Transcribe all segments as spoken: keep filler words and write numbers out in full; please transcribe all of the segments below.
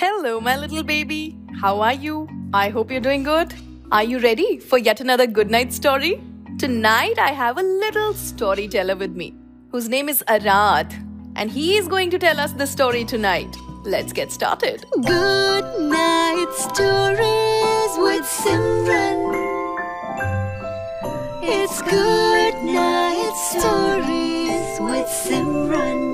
Hello, my little baby. How are you? I hope you're doing good. Are you ready for yet another good night story? Tonight, I have a little storyteller with me, whose name is Arad, and he is going to tell us the story tonight. Let's get started. Good night stories with Simran. It's good night stories with Simran.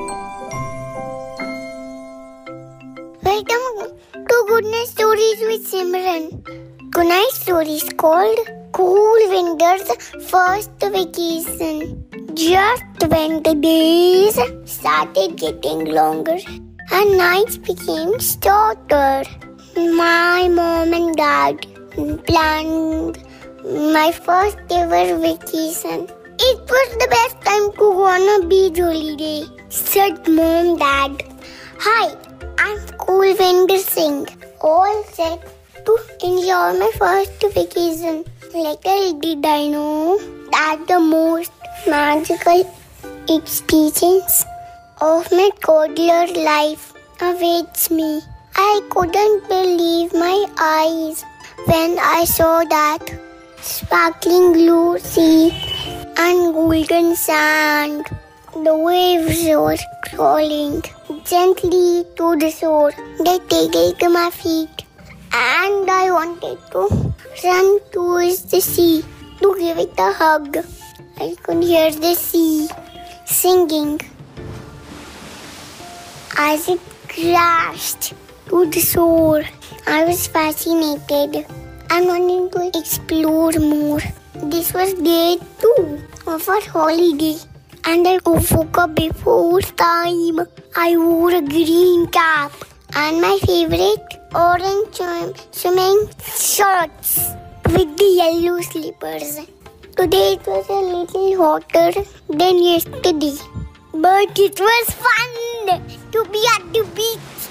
Welcome to Good Night Stories with Simran. Good night story is called Cool Winter's First Vacation. Just when the days started getting longer and nights became shorter, my mom and dad planned my first ever vacation. It was the best time to go on a beach holiday, said mom, dad. Hi, I'm Kulvinder Singh, all set to enjoy my first vacation. Little did I know that the most magical experience of my toddler life awaits me. I couldn't believe my eyes when I saw that sparkling blue sea and golden sand. The waves were crawling gently to the shore. They tickled my feet, and I wanted to run towards the sea to give it a hug. I could hear the sea singing as it crashed to the shore. I was fascinated and wanted to explore more. This was day two of our holiday, and I woke up before time. I wore a green cap and my favorite orange swim- swimming shorts with the yellow slippers. Today it was a little hotter than yesterday, but it was fun to be at the beach.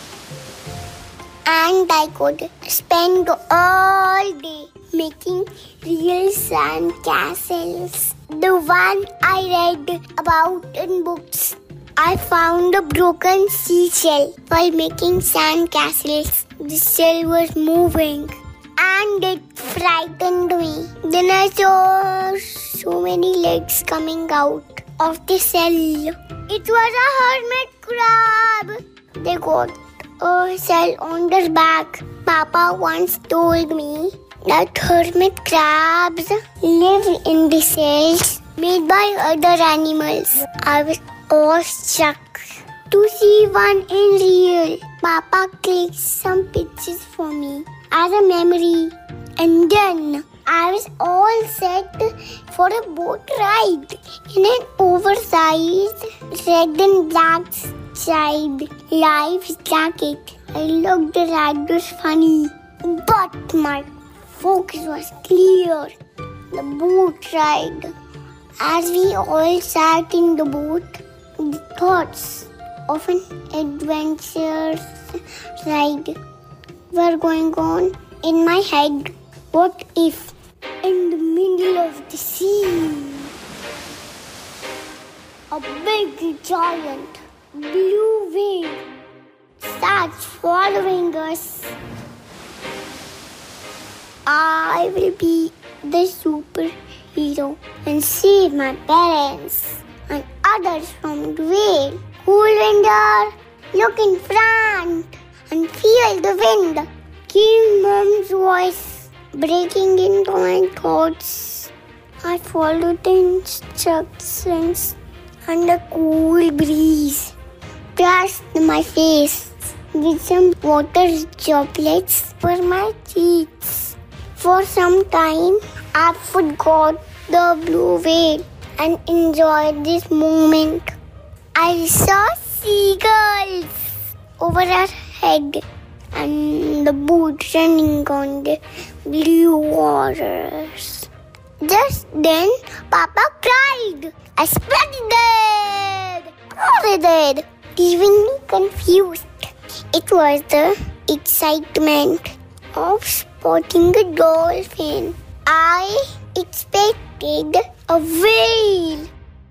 And I could spend all day making real sand castles, the one I read about in books. I found a broken seashell while making sand castles. The shell was moving and it frightened me. Then I saw so many legs coming out of the shell. It was a hermit crab. They got a shell on their back. Papa once told me that hermit crabs live in the shells made by other animals. I was awestruck to see one in real. Papa clicked some pictures for me as a memory, and then I was all set for a boat ride in an oversized red and black striped life jacket. I looked like it was funny, but my focus was clear. The boat ride. As we all sat in the boat, the thoughts of an adventurous ride were going on in my head. What if, in the middle of the sea, a big giant blue whale starts following us? I will be the superhero and save my parents and others from the whale. Cool winter, look in front and feel the wind. Came mom's voice breaking into my thoughts. I followed the instructions, and a cool breeze brushed my face with some water droplets for my cheeks. For some time, I forgot the blue whale and enjoyed this moment. I saw seagulls over our head and the boat running on the blue waters. Just then, Papa cried, "I spotted it!" Horrid, leaving me confused. It was the excitement of spotting a dolphin. I expected a whale,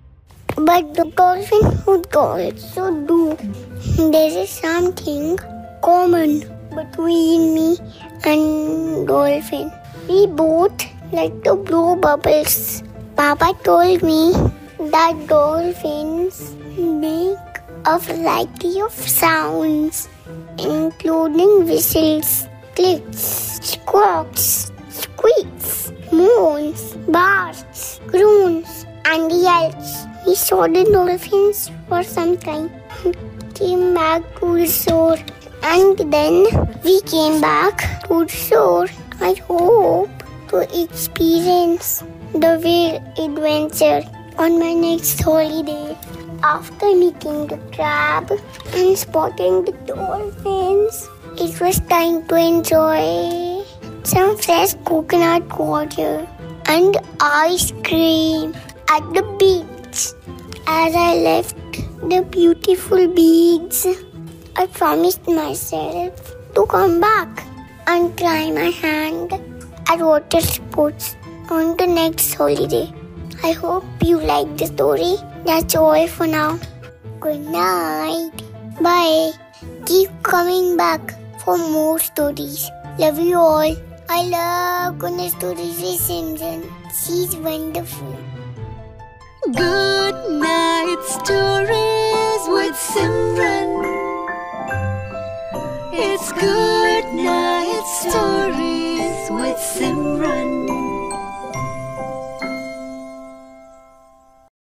but the dolphin would also do. There is something common between me and dolphin. We both like to blow bubbles. Papa told me that dolphins make a variety of sounds, including whistles, clicks, squawks, squeaks, moans, barks, groans, and yells. We saw the dolphins for some time, came back to the shore, and then we came back to the shore. I hope to experience the whale adventure on my next holiday. After meeting the crab and spotting the dolphins, it was time to enjoy some fresh coconut water and ice cream at the beach. As I left the beautiful beach, I promised myself to come back and try my hand at water sports on the next holiday. I hope you like the story. That's all for now. Good night. Bye. Keep coming back for more stories. Love you all. I love Good Night Stories with Simran. She's wonderful. Good Night Stories with Simran. It's good.